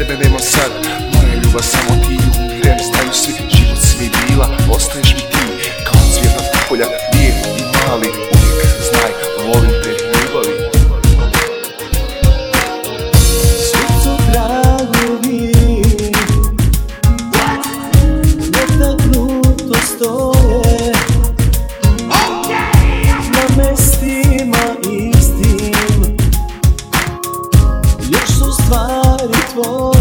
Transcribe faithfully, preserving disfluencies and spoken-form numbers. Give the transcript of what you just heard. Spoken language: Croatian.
tebe nema sad. Moja ljubav samo ti, umiren, znaju svi, život si mi bila, ostaješ mi ti. Kao cvijetna polja, lijep i mali, uvijek znaj, volim te ljubavi. Svi su tragovi, netaknuto stoje na mestima istim. Još su stvari tvoje